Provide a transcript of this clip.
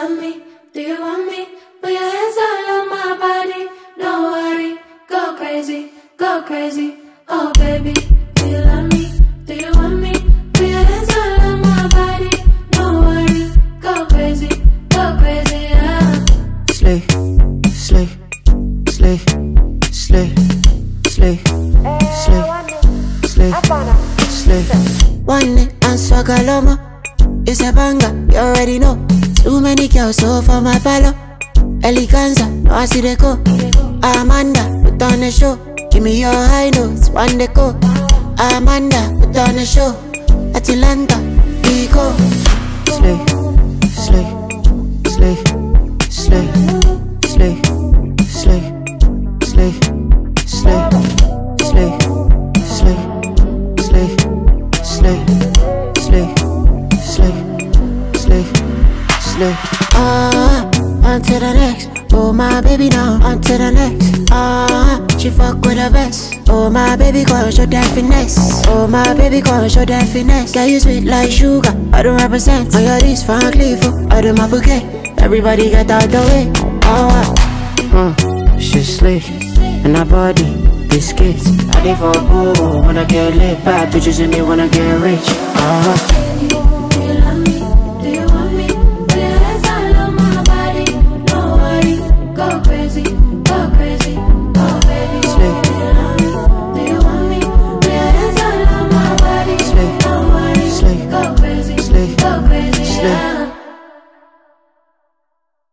love me? Do you want me? Put your hands all on my body. Don't worry, go crazy, oh baby. Do you love me? Do you want me? Put your hands all on my body. Don't worry, go crazy, yeah. Slay, slay, slay, slay, slay, slay, slay, slay. One day and swagalomo, it's a banger, you already know. Too many girls so for my palo. Eleganza, no I see they go. Amanda, put on the show. Give me your high notes, one day go. Amanda, put on the show. Atlanta, we go. Slay, slay, slay, slay, slay, slay, slay, slay, slay, slay, slay, slay, slay, slay, slay. On to the next. Oh my baby now, on to the next. She fuck with the best. Oh my baby, go and show that finesse. Oh my baby, go and show that finesse. Girl, you sweet like sugar, I don't represent. I got this frankly for I do my bouquet. Everybody get out the way. She's slick, and her body, biscuits. I live for boo, wanna get lit. Bad bitches in me wanna get rich.